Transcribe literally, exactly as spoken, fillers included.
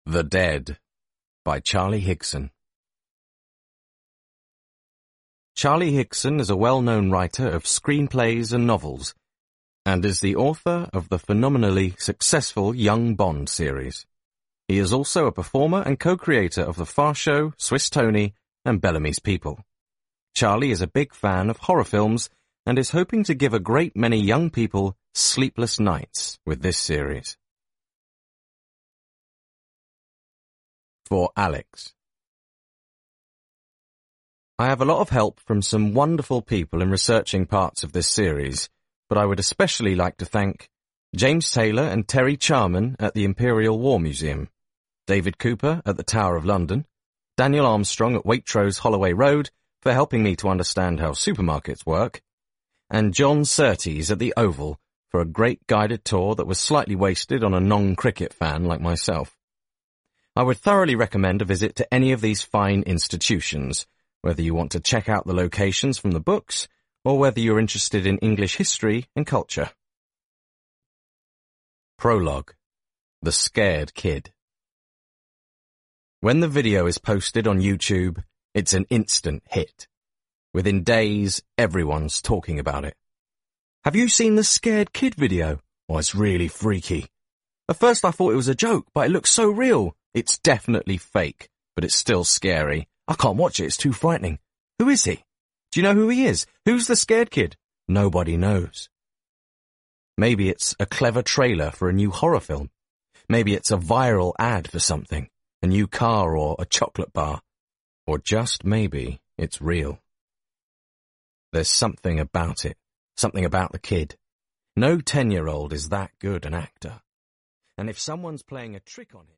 The Dead by Charlie Higson. Charlie Higson is a well-known writer of screenplays and novels, and is the author of the phenomenally successful Young Bond series. He is also a performer and co-creator of The Far Show, Swiss Tony, and Bellamy's People. Charlie is a big fan of horror films and is hoping to give a great many young people sleepless nights with this series. For Alex. I have a lot of help from some wonderful people in researching parts of this series, but I would especially like to thank James Taylor and Terry Charman at the Imperial War Museum, David Cooper at the Tower of London, Daniel Armstrong at Waitrose Holloway Road for helping me to understand how supermarkets work, and John Surtees at the Oval for a great guided tour that was slightly wasted on a non-cricket fan like myself. I would thoroughly recommend a visit to any of these fine institutions, whether you want to check out the locations from the books or whether you're interested in English history and culture. Prologue. The Scared Kid. When the video is posted on YouTube, it's an instant hit. Within days, everyone's talking about it. Have you seen the Scared Kid video? Oh, it's really freaky. At first I thought it was a joke, but it looks so real. It's definitely fake, but it's still scary. I can't watch it, it's too frightening. Who is he? Do you know who he is? Who's the scared kid? Nobody knows. Maybe it's a clever trailer for a new horror film. Maybe it's a viral ad for something, a new car or a chocolate bar. Or just maybe it's real. There's something about it, something about the kid. No ten-year-old is that good an actor. And if someone's playing a trick on him...